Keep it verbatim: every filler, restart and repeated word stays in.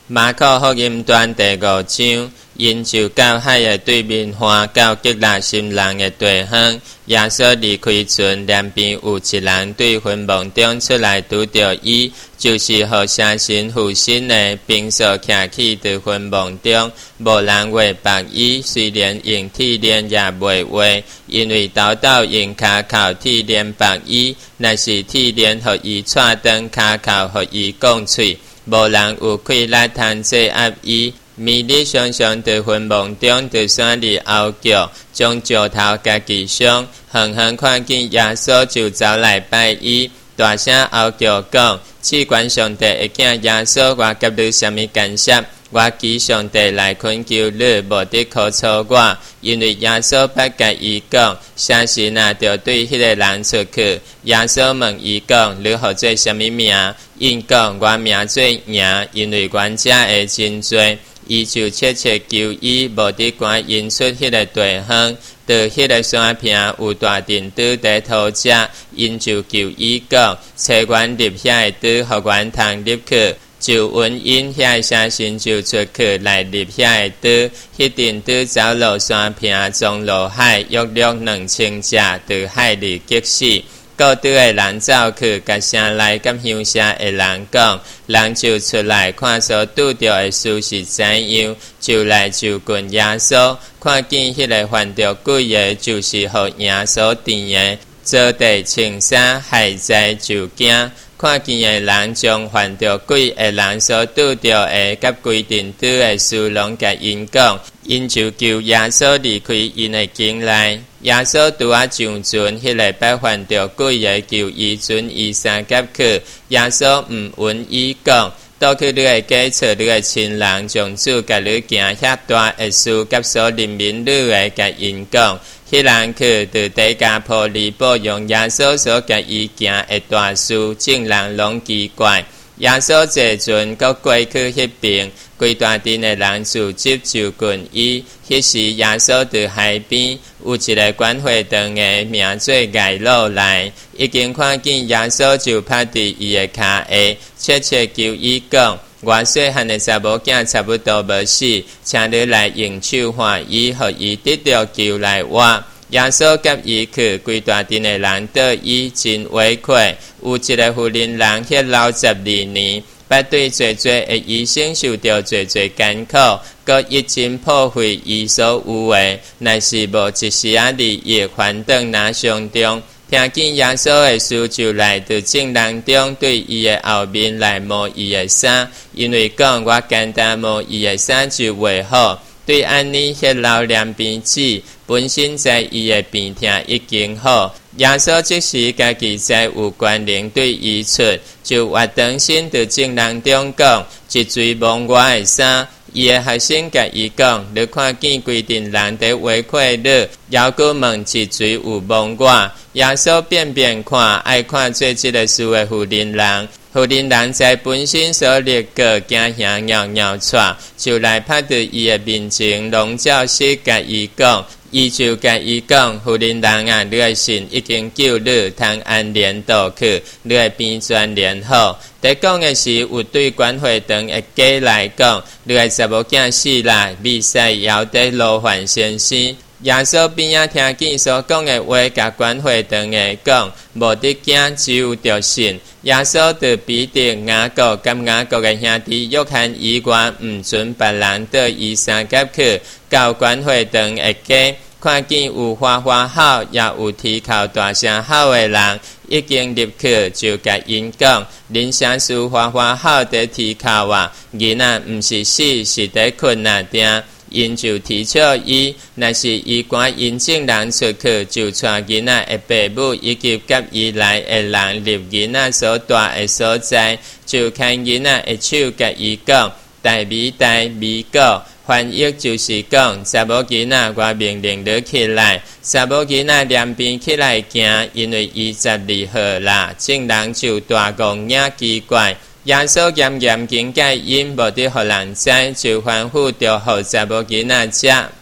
马可福音段第五章，因就到海的对面岸，到吉拉心人的地方。耶稣离开船，两边有一人对坟墓中出来拄着伊，就是互邪神附身的，平素徛起伫坟墓中，无人画白伊，虽然用铁链也袂画，因为斗斗用骹靠铁链白伊，若是铁链互伊踹断骹靠，互伊讲喙。无人有气力通制压伊，米利常常伫坟墓中伫山里后叫，将石头家己上，远远看见耶稣就走来拜伊，大声后叫讲：赐管上帝的囝耶稣，我给你什么感谢？我祈上帝来恳求你，无得可错我，因为耶稣捌甲伊讲，啥时若着对迄个人出去。耶稣问伊讲：你号做什么名？因讲：我名做赢，因为阮遮的真多。伊就切切求伊，无得赶因出迄个地方。在迄个山坪有大阵猪在讨食，因就求伊讲：找阮入遐的猪，互阮通入去。就闻因遐邪神就出去来入遐的猪，迄阵猪走落山坪，撞落海，约略两千只，在海里激死。各队的人走去，甲城内甲乡下的人讲，人就出来看所拄着的事是怎样，就来就近耶稣，看见迄个犯着鬼的，就是互耶稣甜的，做地穿衫，害灾就惊。看见的人将犯着鬼的人所拄着的，甲规定拄的事拢甲因讲，因就求耶稣离开因的境内。耶稣拄啊上船，迄个捌犯着鬼的求伊准伊三甲去。耶稣毋允伊讲，倒去你的家找你的亲人，将主甲你行遐大的事，甲所人民你的甲因讲。迄人去伫底加坡里保用耶稣所甲伊行的大事，众人拢奇怪。耶稣坐船，搁过去迄边，规大阵的人就接就近伊。迄时耶稣伫海边，有一个管会堂的名做艾路来，已经看见耶稣就趴伫伊的骹下，切切求伊讲：我细汉的查某囝差不多无死，请你来用手换伊，互伊得着救来活。耶稣甲伊去，规大阵的人对伊真委屈。有一个妇人人迄老十二年，捌对侪侪的医生受到侪侪艰苦，佮一真破坏伊所有的，若是无一时啊利益反转拿上中。听见耶稣的事，就来到众人中，对伊的后面来摸伊的衫，因为讲我简单摸伊的衫就袂好。对安尼，迄老两边子本身在伊的病痛已经好。耶稣即时家己在有关联对伊出，就活当心伫众人中讲，一嘴摸我的衫。伊的学生甲伊讲：你看见规定人伫围困你，犹阁问一嘴有摸我。耶稣变变看，爱看做即个事的妇人人。妇人人在本身所立个惊吓尿尿喘，就来拍伫伊的面前，笼罩式甲伊讲。伊就甲伊讲：妇人人啊，你的信已经救你，通安然倒去，你的病全然好。在讲的是有对管会堂的家来讲，你的查某囝死啦，弥赛亚在罗范先生。耶稣边仔听见所讲的话，甲管会堂的讲，无得惊，只有着信。耶稣伫彼得、雅各甲雅各的兄弟约翰以外，毋准别人到伊三甲去，到管会堂的家，看见有花花好，也有啼哭大声好的人，已经入去，就甲因讲：恁啥事花花好伫啼哭啊？囡仔毋是死，是伫困那定。因就提笑伊，若是伊赶因众人出去，就带囡仔的爸母以及甲伊来的人入囡仔所住的所在，就看囡仔的手甲伊讲：大米大米果。翻译就是讲，查某囡仔我命令你起来，查某囡仔两边起来行，因为伊十二号啦，众人就大讲也奇怪。耶稣严严警戒因，无得互人知，就吩咐着互查某囡仔食，